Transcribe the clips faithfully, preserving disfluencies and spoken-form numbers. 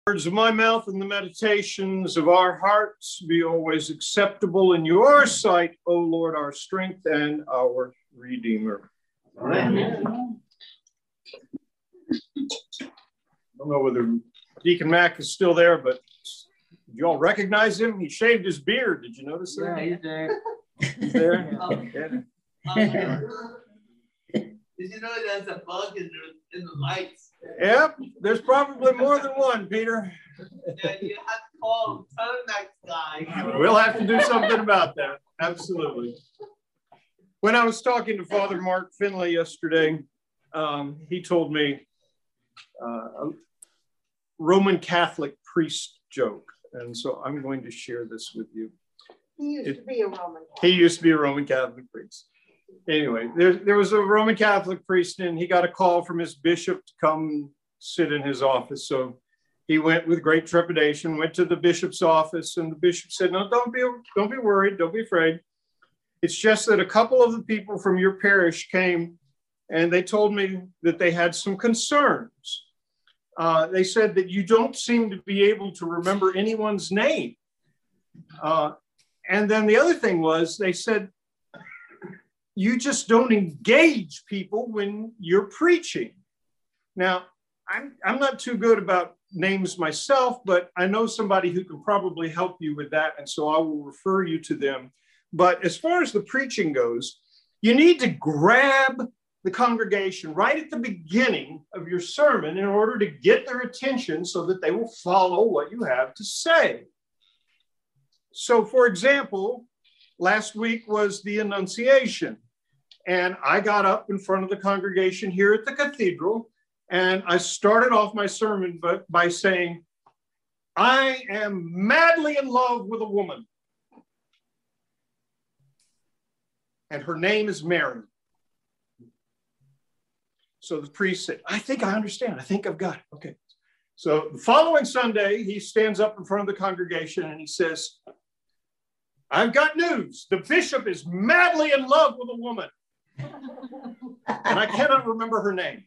Words of my mouth and the meditations of our hearts be always acceptable in your sight, O Lord, our strength and our Redeemer. Amen. I don't know whether Deacon Mac is still there, but did you all recognize him? He shaved his beard. Did you notice that? Yeah, he's there. He's there? Yeah. Did you know there's a bug in the, in the lights? Yep, there's probably more than one, Peter. Yeah, you have to call turtleneck guy. We'll have to do something about that. Absolutely. When I was talking to Father Mark Finley yesterday, um, he told me uh, a Roman Catholic priest joke. And so I'm going to share this with you. He used it, to be a Roman Catholic. He used to be a Roman Catholic priest. Anyway, there, there was a Roman Catholic priest, and he got a call from his bishop to come sit in his office. So he went with great trepidation, went to the bishop's office, and the bishop said, no, don't be, don't be worried, don't be afraid. It's just that a couple of the people from your parish came, and they told me that they had some concerns. Uh, they said that you don't seem to be able to remember anyone's name. Uh, and then the other thing was, they said, you just don't engage people when you're preaching. Now, I'm, I'm not too good about names myself, but I know somebody who can probably help you with that, and so I will refer you to them. But as far as the preaching goes, you need to grab the congregation right at the beginning of your sermon in order to get their attention so that they will follow what you have to say. So, for example, last week was the Annunciation. And I got up in front of the congregation here at the cathedral, and I started off my sermon by, by saying, I am madly in love with a woman. And her name is Mary. So the priest said, I think I understand. I think I've got it. Okay. So the following Sunday, he stands up in front of the congregation and he says, I've got news. The bishop is madly in love with a woman. And I cannot remember her name.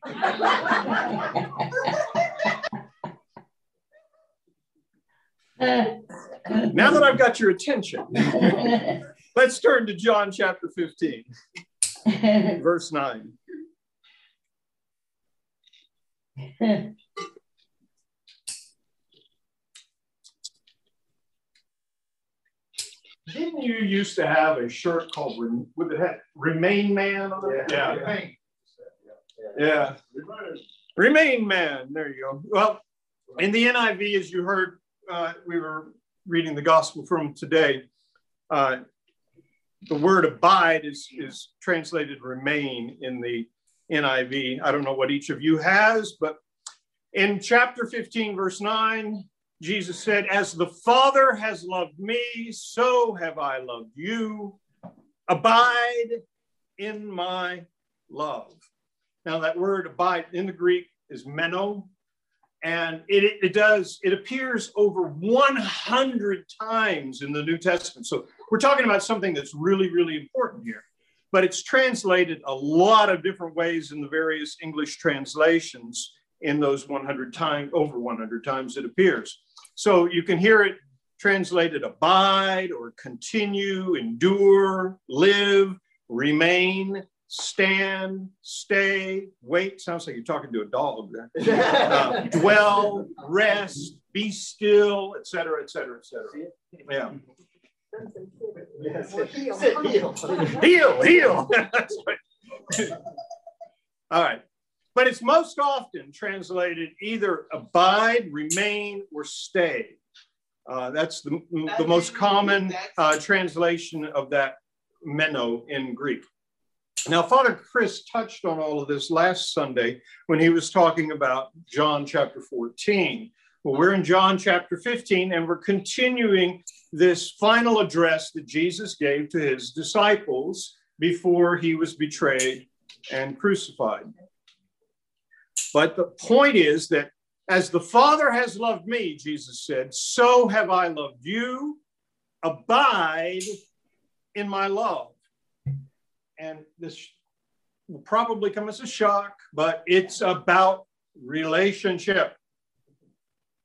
Now that I've got your attention, let's turn to John chapter fifteen, verse nine. Didn't you used to have a shirt called, would it have Remain Man on it? Yeah. Yeah. Yeah. Yeah. Remain Man. There you go. Well, in the N I V, as you heard, uh, we were reading the gospel from today. Uh, the word abide is, is translated remain in the N I V. I don't know what each of you has, but in chapter fifteen, verse nine, Jesus said, as the Father has loved me, so have I loved you. Abide in my love. Now that word abide in the Greek is meno, and it, it, it does, it appears over one hundred times in the New Testament. So we're talking about something that's really, really important here. But it's translated a lot of different ways in the various English translations. In those one hundred times, over one hundred times it appears. So you can hear it translated abide or continue, endure, live, remain, stand, stay, wait. Sounds like you're talking to a dog there. uh, dwell, rest, be still, et cetera, et cetera, et cetera. Yeah. Heal, heal, heal. That's right. All right. But it's most often translated either abide, remain, or stay. Uh, that's the, the most common uh, translation of that meno in Greek. Now, Father Chris touched on all of this last Sunday when he was talking about John chapter fourteen. Well, we're in John chapter fifteen, and we're continuing this final address that Jesus gave to his disciples before he was betrayed and crucified. But the point is that as the Father has loved me, Jesus said, so have I loved you. Abide in my love. And this will probably come as a shock, but it's about relationship.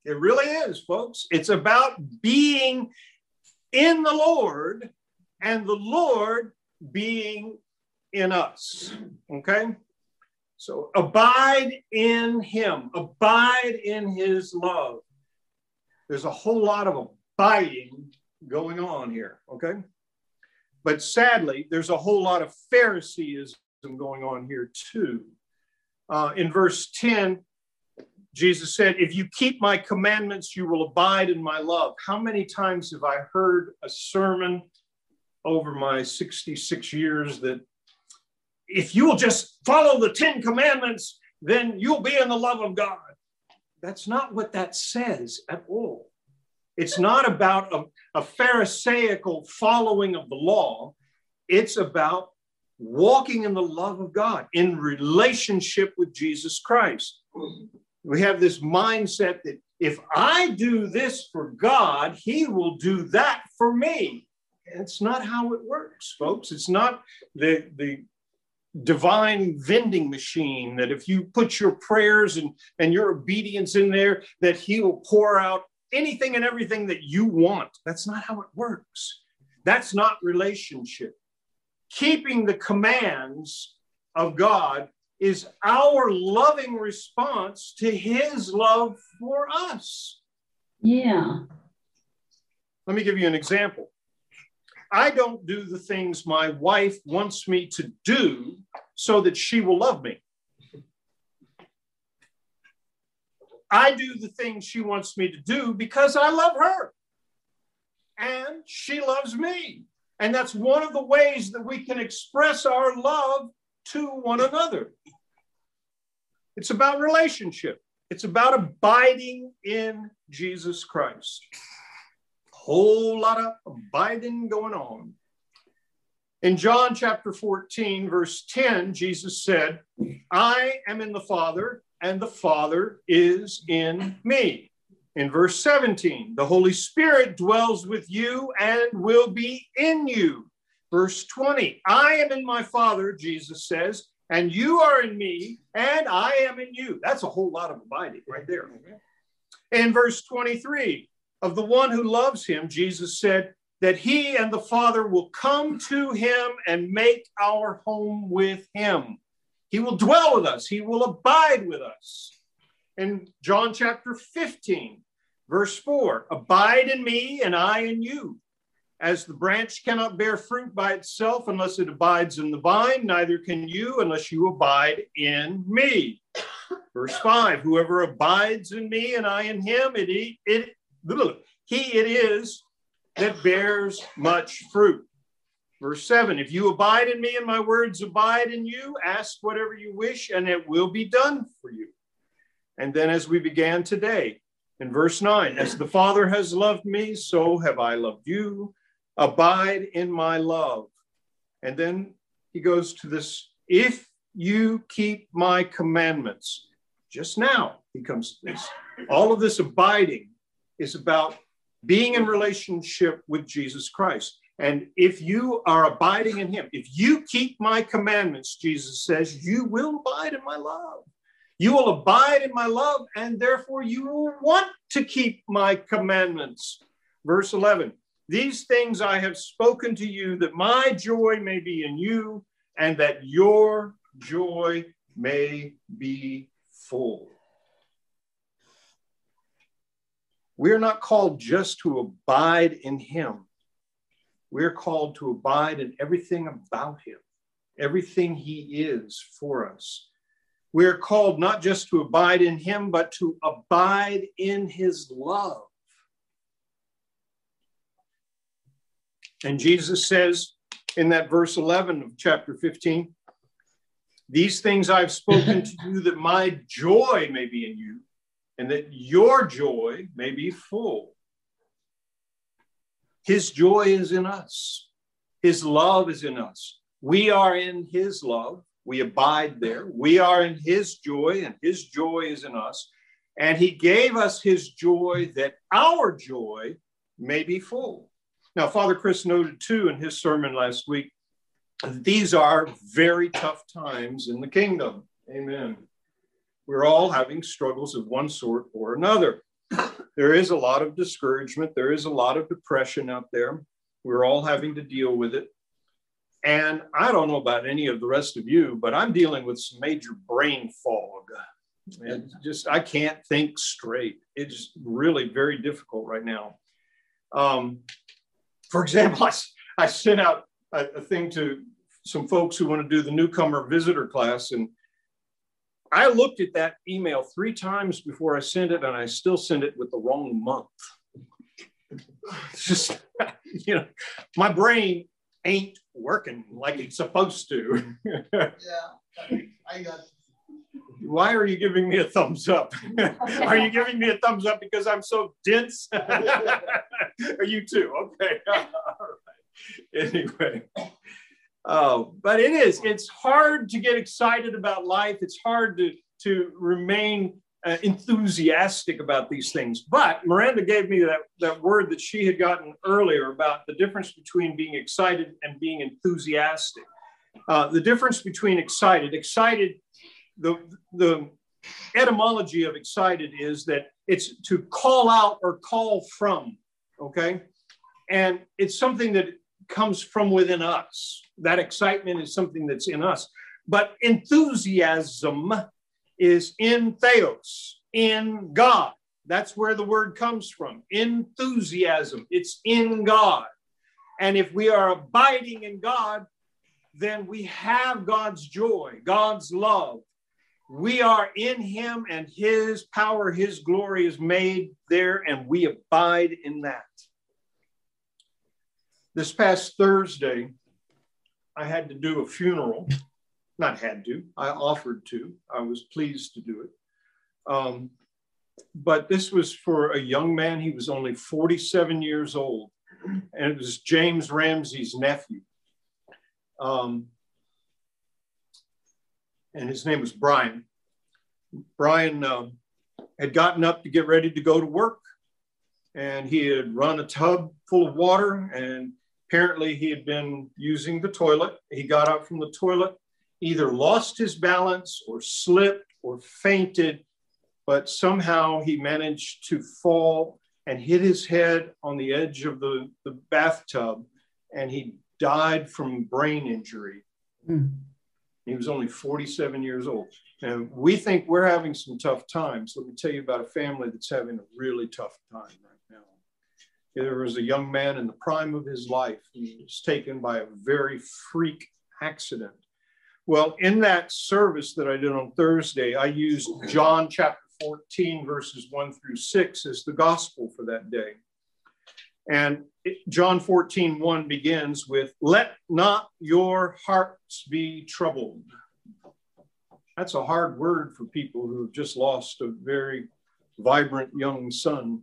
It really is, folks. It's about being in the Lord and the Lord being in us. Okay? So abide in him. Abide in his love. There's a whole lot of abiding going on here. Okay? But sadly, there's a whole lot of Phariseeism going on here too. Uh, in verse ten, Jesus said, if you keep my commandments, you will abide in my love. How many times have I heard a sermon over my sixty-six years that if you will just follow the Ten Commandments, then you'll be in the love of God? That's not what that says at all. It's not about a, a Pharisaical following of the law. It's about walking in the love of God, in relationship with Jesus Christ. We have this mindset that if I do this for God, he will do that for me. And it's not how it works, folks. It's not the, the divine vending machine that if you put your prayers and, and your obedience in there, that he will pour out anything and everything that you want. That's not how it works. That's not relationship. Keeping the commands of God is our loving response to his love for us. Yeah. Let me give you an example. I don't do the things my wife wants me to do so that she will love me. I do the things she wants me to do because I love her and she loves me. And that's one of the ways that we can express our love to one another. It's about relationship. It's about abiding in Jesus Christ. Whole lot of abiding going on. In John chapter fourteen, verse ten, Jesus said, I am in the Father, and the Father is in me. In verse seventeen, the Holy Spirit dwells with you and will be in you. Verse twenty, I am in my Father, Jesus says, and you are in me, and I am in you. That's a whole lot of abiding right there. In verse twenty-three, of the one who loves him, Jesus said that he and the Father will come to him and make our home with him. He will dwell with us. He will abide with us. In John chapter fifteen, verse four, abide in me and I in you. As the branch cannot bear fruit by itself unless it abides in the vine, neither can you unless you abide in me. Verse five, whoever abides in me and I in him, it, it, he it is that bears much fruit. Verse seven, if you abide in me and my words abide in you, ask whatever you wish and it will be done for you. And then as we began today, in verse nine, as the Father has loved me, so have I loved you. Abide in my love. And then he goes to this, if you keep my commandments. Just now he comes to this. All of this abiding is about being in relationship with Jesus Christ. And if you are abiding in him, if you keep my commandments, Jesus says, you will abide in my love. You will abide in my love, and therefore you will want to keep my commandments. Verse eleven, these things I have spoken to you, that my joy may be in you, and that your joy may be full. We're not called just to abide in him. We're called to abide in everything about him, everything he is for us. We're called not just to abide in him, but to abide in his love. And Jesus says in that verse eleven of chapter fifteen, these things I've spoken to you that my joy may be in you and that your joy may be full. His joy is in us. His love is in us. We are in his love. We abide there. We are in his joy, and his joy is in us. And he gave us his joy that our joy may be full. Now, Father Chris noted too in his sermon last week, these are very tough times in the kingdom. Amen. We're all having struggles of one sort or another. There is a lot of discouragement. There is a lot of depression out there. We're all having to deal with it. And I don't know about any of the rest of you, but I'm dealing with some major brain fog. And just, I can't think straight. It's really very difficult right now. Um, for example, I, I sent out a, a thing to some folks who want to do the newcomer visitor class. And I looked at that email three times before I sent it, and I still sent it with the wrong month. It's just, you know, my brain ain't working like it's supposed to. Yeah, I got it. Why are you giving me a thumbs up? Are you giving me a thumbs up because I'm so dense? Are you too? Okay. All right. Anyway. Oh, but it is. It's hard to get excited about life. It's hard to, to remain uh, enthusiastic about these things. But Miranda gave me that, that word that she had gotten earlier about the difference between being excited and being enthusiastic. Uh, the difference between excited, excited, the, the etymology of excited is that it's to call out or call from, okay? And it's something that comes from within us. That excitement is something that's in us. But enthusiasm is in theos, in God. That's where the word comes from. Enthusiasm. It's in God. And if we are abiding in God, then we have God's joy, God's love. We are in him, and his power, his glory is made there, and we abide in that. This past Thursday, I had to do a funeral. Not had to, I offered to. I was pleased to do it. Um, but this was for a young man. He was only forty-seven years old, and it was James Ramsey's nephew. Um, and his name was Brian. Brian uh, had gotten up to get ready to go to work, and he had run a tub full of water, and apparently he had been using the toilet. He got up from the toilet, either lost his balance or slipped or fainted, but somehow he managed to fall and hit his head on the edge of the, the bathtub, and he died from brain injury. Mm. He was only forty-seven years old. And we think we're having some tough times. Let me tell you about a family that's having a really tough time right now. There was a young man in the prime of his life who was taken by a very freak accident. Well, in that service that I did on Thursday, I used John chapter fourteen, verses one through six as the gospel for that day. And it, John fourteen, one begins with, "Let not your hearts be troubled." That's a hard word for people who have just lost a very vibrant young son.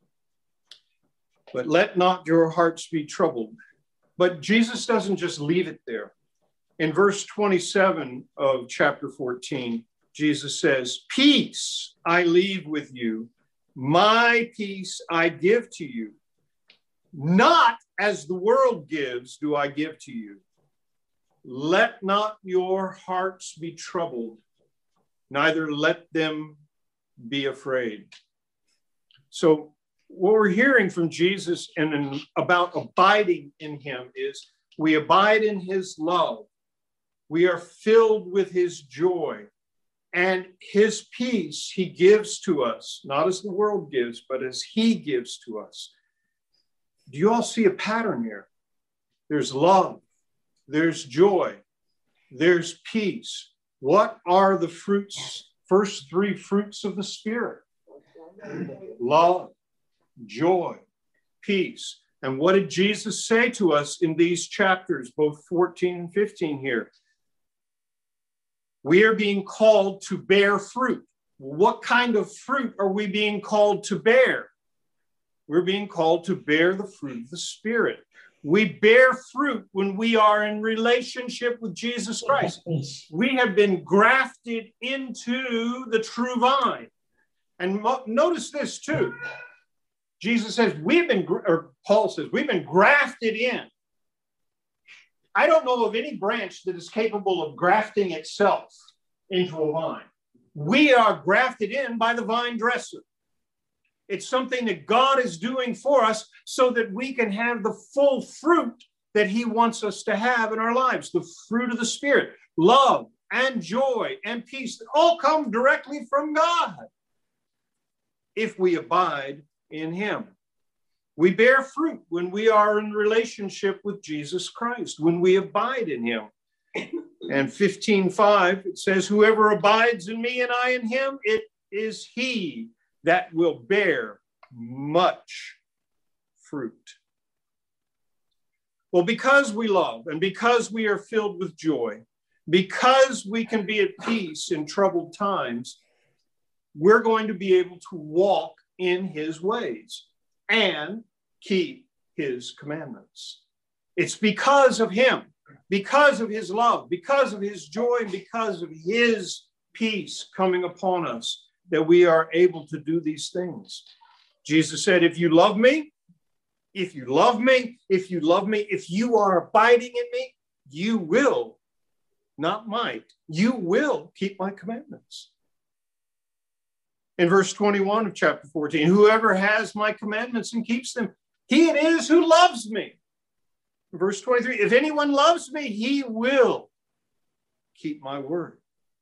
But let not your hearts be troubled. But Jesus doesn't just leave it there. In verse twenty-seven of chapter fourteen, Jesus says, "Peace I leave with you, my peace I give to you. Not as the world gives do I give to you. Let not your hearts be troubled, neither let them be afraid." So what we're hearing from Jesus and in, about abiding in him is we abide in his love. We are filled with his joy, and his peace he gives to us, not as the world gives, but as he gives to us. Do you all see a pattern here? There's love, there's joy, there's peace. What are the fruits, first three fruits of the Spirit? Love, joy, peace. And what did Jesus say to us in these chapters, both fourteen and fifteen here? We are being called to bear fruit. What kind of fruit are we being called to bear? We're being called to bear the fruit of the Spirit. We bear fruit when we are in relationship with Jesus Christ. We have been grafted into the true vine. And mo- notice this too. Jesus says, we've been, or Paul says, we've been grafted in. I don't know of any branch that is capable of grafting itself into a vine. We are grafted in by the vine dresser. It's something that God is doing for us so that we can have the full fruit that he wants us to have in our lives. The fruit of the Spirit, love and joy and peace, all come directly from God if we abide in him. We bear fruit when we are in relationship with Jesus Christ, when we abide in him. And fifteen five, it says, whoever abides in me and I in him, it is he that will bear much fruit. Well, because we love and because we are filled with joy, because we can be at peace in troubled times, we're going to be able to walk in his ways and keep his commandments. It's because of him, because of his love, because of his joy, and because of his peace coming upon us that we are able to do these things. Jesus said, if you love me, if you love me, if you love me, if you are abiding in me, you will, not might, you will keep my commandments. In verse twenty-one of chapter fourteen, whoever has my commandments and keeps them, he it is who loves me. Verse twenty-three, if anyone loves me, he will keep my word.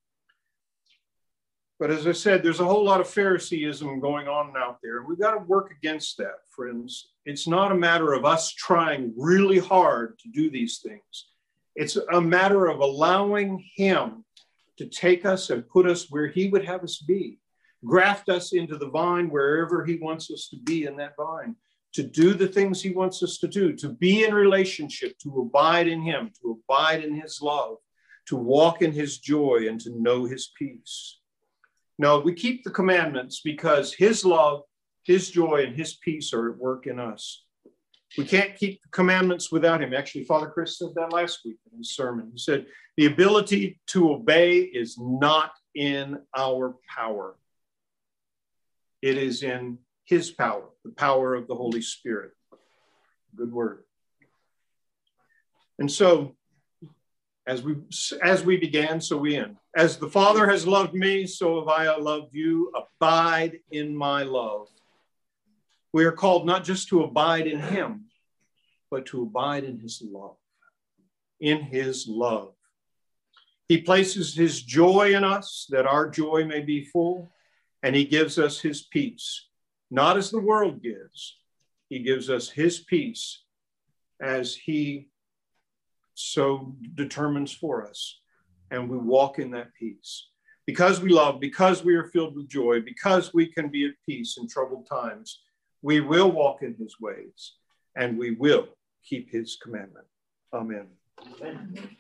But as I said, there's a whole lot of Phariseeism going on out there. We've got to work against that, friends. It's not a matter of us trying really hard to do these things. It's a matter of allowing him to take us and put us where he would have us be. Graft us into the vine wherever he wants us to be in that vine. To do the things he wants us to do. To be in relationship, to abide in him, to abide in his love, to walk in his joy, and to know his peace. No, we keep the commandments because his love, his joy, and his peace are at work in us. We can't keep the commandments without him. Actually, Father Chris said that last week in his sermon. He said, the ability to obey is not in our power. It is in his power, the power of the Holy Spirit. Good word. And so, as we as we began, so we end. As the Father has loved me, so have I loved you. Abide in my love. We are called not just to abide in him, but to abide in his love. In his love. He places his joy in us, that our joy may be full, and he gives us his peace. Not as the world gives. He gives us his peace as he so determines for us. And we walk in that peace. Because we love, because we are filled with joy, because we can be at peace in troubled times, we will walk in his ways and we will keep his commandment. Amen. Amen.